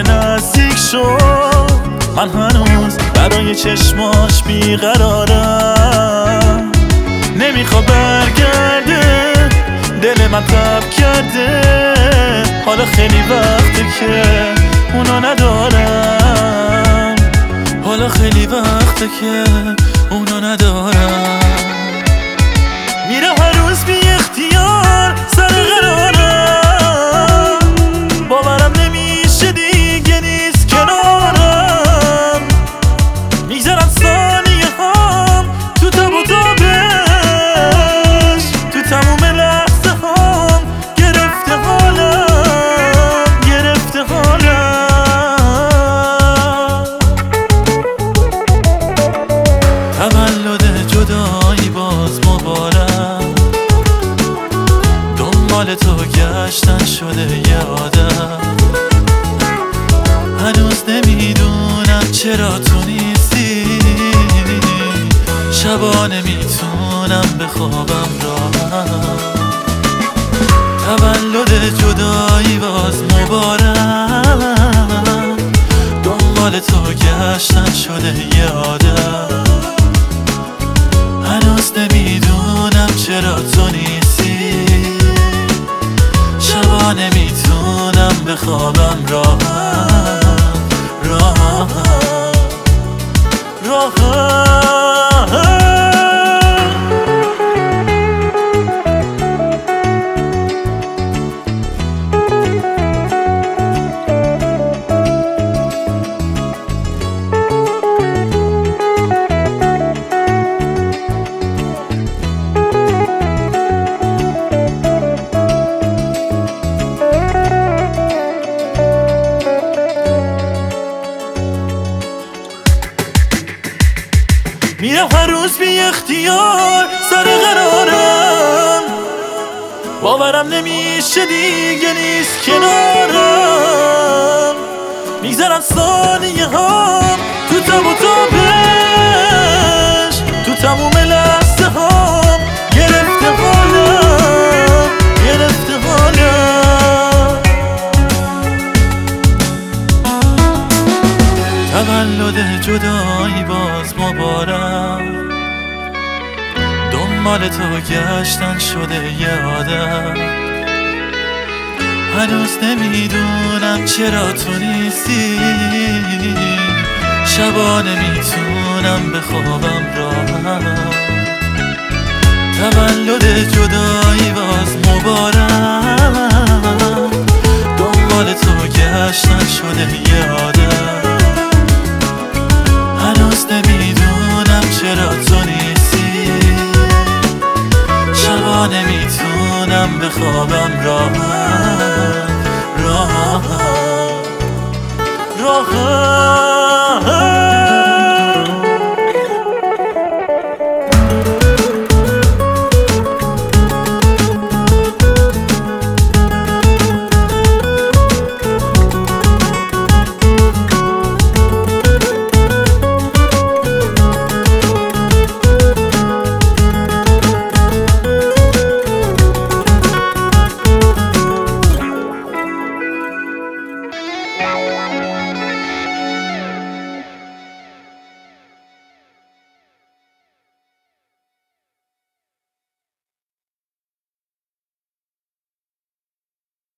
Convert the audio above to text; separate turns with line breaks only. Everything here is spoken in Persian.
دوباره نزدیک شد. من هنوز برای چشماش بیقرارم، نمیخواد برگرده، دل من تب کرده. حالا خیلی وقته که اونو ندارم، حالا خیلی وقته که اونو ندارم. میره هر روز بی اختیار سر قرارم، باورم نمیشه دیگه نیست کنارم. میگذرن ثانیه هم تو تب و تابش، تو تموم لحظه هم گرفته حالم، گرفته حالم. تولد جدایی باز مبارک، دنبال تو گشتن شده یه عادت. هنوز نمیدونم چرا تو نیستی، شبا نمیتونم بخوابم راحت. تولد جدایی باز مبارک، دنبال تو گشتن شده یه عادت. هنوز نمیدونم چرا تو نیستی، شبا نمیتونم بخوابم راحت، راحت، راحت. میرم هر روز بی اختیار سر قرارم، باورم نمیشه دیگه نیست کنارم. میگذرن ثانیه هم تو تب و تابش، تو تموم لحظه هم گرفته حالم، گرفته حالم. تولد جدایی باز مبارک، دنبال تو گشتن شده یه عادت. هنوز نمیدونم چرا تو نیستی، شبا نمیتونم بخوابم راحت. تولد جدایی باز مبارک، دنبال تو گشتن شده یه عادت. هنوز نمیدونم چرا تو نیستی، شبا نمیتونم بخوابم راحت، راحت، راحت.